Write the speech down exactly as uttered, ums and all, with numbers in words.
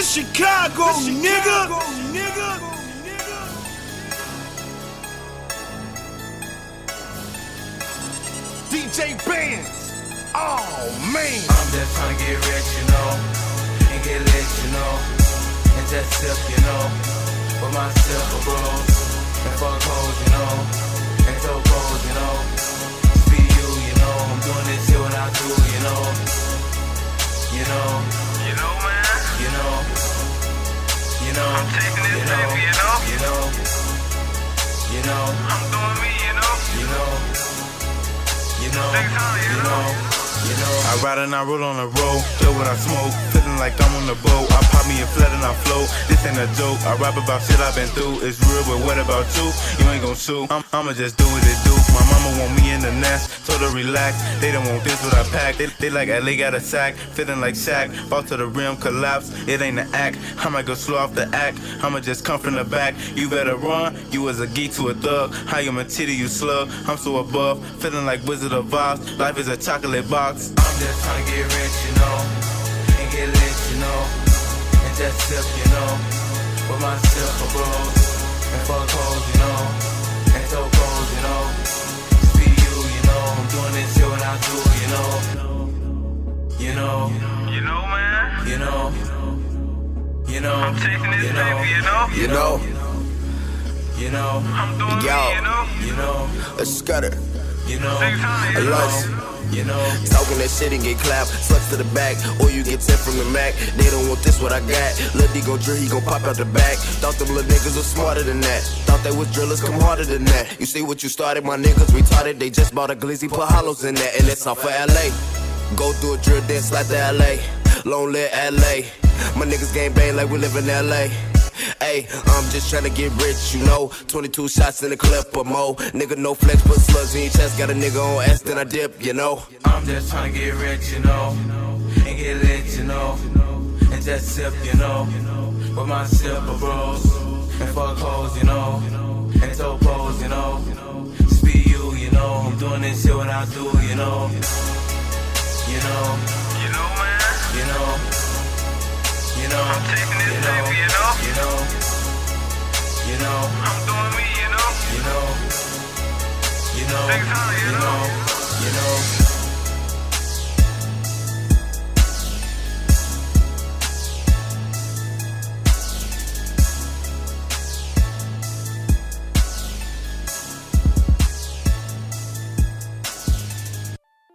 This Chicago, this nigga. Chicago, nigga. D J Bands. Oh man. I'm just tryna get rich, you know, and get lit, you know, and just sip, you know, with my silver bros, and fuck hoes, you know, and throw pros, you know, be you, you know, I'm doing this shit what I do, you know, you know, you know, man, you know, you know, I'm taking this you know, baby, you know, you know, you know, I'm doing me, you know, you know, you know, you know. You know, I ride and I roll on the road, feel what I smoke, feeling like I'm on the boat. I pop me a flat and I float, this ain't a joke. I rap about shit I've been through, it's real, but what about you? You ain't gon' sue, I'm, I'ma just do what it do. My mama want me in the nest, told her relax. They don't want this what I pack, they, they like L A got a sack, feeling like Shaq, bout to the rim, collapse, it ain't an act. I'ma go slow off the act, I'ma just come from the back. You better run, you was a geek to a thug. How you titty, you slug, I'm so above, feeling like Wizard of Oz. Life is a chocolate box. I'm just tryna get rich, you know, and get lit, you know, and just sip, you know, with my silver bros, and fuck hoes, you know, and throw pros, you know, just be you, you know, I'm doing this shit what I do, you know, you know, you know, man, you know, you know, I'm taking this you know, baby, you know, You know. you know, I'm doing Yo. me, you know, you know, A scutter. you know, six hundred, A you lunch. know. you know. Talking that shit and get clapped, slugs to the back, or you get ten from the Mac. They don't want this, what I got. Lil D gon' drill, he gon' pop out the back. Thought them little niggas was smarter than that. Thought they was drillers, come harder than that. You see what you started, my niggas retarded. They just bought a glizzy, put hollows in that, and it's all for L A. Go do a drill, then slide to L A. Long live L A. My niggas game bang like we live in L A. Ayy, I'm just tryna get rich, you know. twenty-two shots in the clip or more. Nigga, no flex, put slugs in your chest. Got a nigga on S, then I dip, you know. I'm just tryna get rich, you know, and get lit, you know, and just sip, you know, with my silver bros, and fuck hoes, you know, and throw pros, you know, just be you, you know, I'm doing this shit what I do, you know, you know, You know, man, you know, you know, I'm taking this you know, baby, you know, you know, you know, I'm doing me, you know, you know, you know, six hundred, you you know. know, you know.